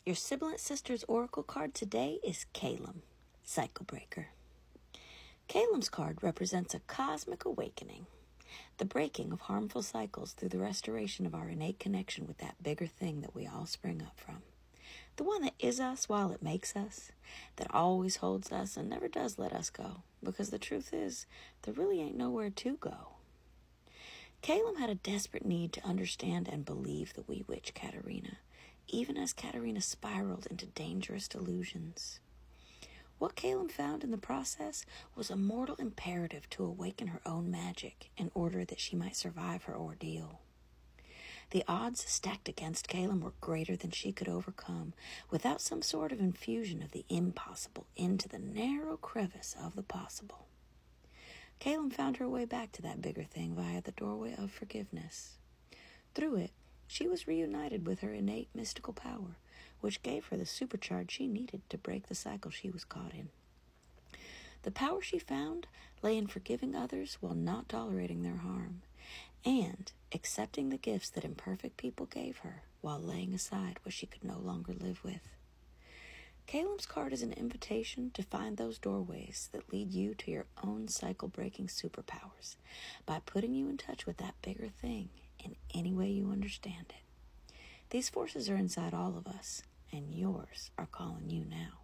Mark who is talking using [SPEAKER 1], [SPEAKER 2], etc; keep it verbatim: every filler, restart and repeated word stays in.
[SPEAKER 1] Your Sibilant Sisters Oracle card today is Calum, Cycle Breaker. Calum's card represents a cosmic awakening, the breaking of harmful cycles through the restoration of our innate connection with that bigger thing that we all spring up from. The one that is us while it makes us, that always holds us and never does let us go, because the truth is, there really ain't nowhere to go. Calum had a desperate need to understand and believe the wee witch Katarina, even as Katarina spiraled into dangerous delusions. What Calum found in the process was a mortal imperative to awaken her own magic in order that she might survive her ordeal. The odds stacked against Calum were greater than she could overcome without some sort of infusion of the impossible into the narrow crevice of the possible. Calum found her way back to that bigger thing via the doorway of forgiveness. Through it, she was reunited with her innate mystical power, which gave her the supercharge she needed to break the cycle she was caught in. The power she found lay in forgiving others while not tolerating their harm, and accepting the gifts that imperfect people gave her while laying aside what she could no longer live with. Calum's card is an invitation to find those doorways that lead you to your own cycle-breaking superpowers by putting you in touch with that bigger thing in any way you understand it. These forces are inside all of us, and yours are calling you now.